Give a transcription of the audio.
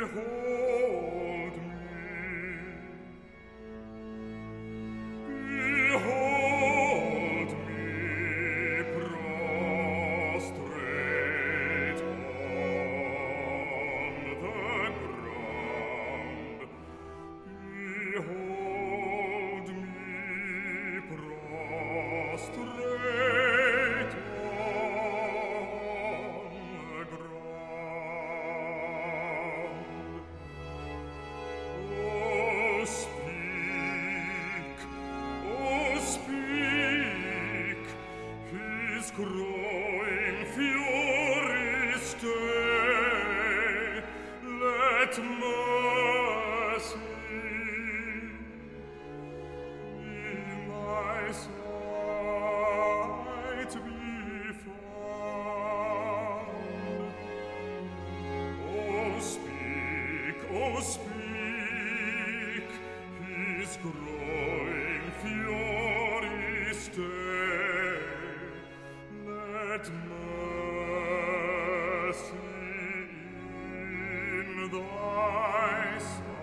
Behold me. Behold me prostrate on the ground. Behold me prostrate on the ground. Oh, speak, his growing fury stay. Let mercy in thy sight be found. Oh, speak, his growing fury stay. Let mercy in thy sight